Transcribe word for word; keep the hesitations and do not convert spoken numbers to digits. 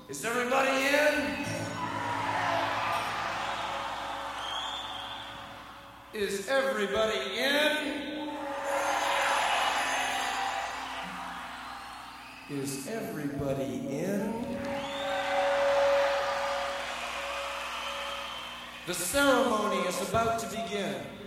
Is everybody in? Is everybody in? Is everybody in? The ceremony is about to begin.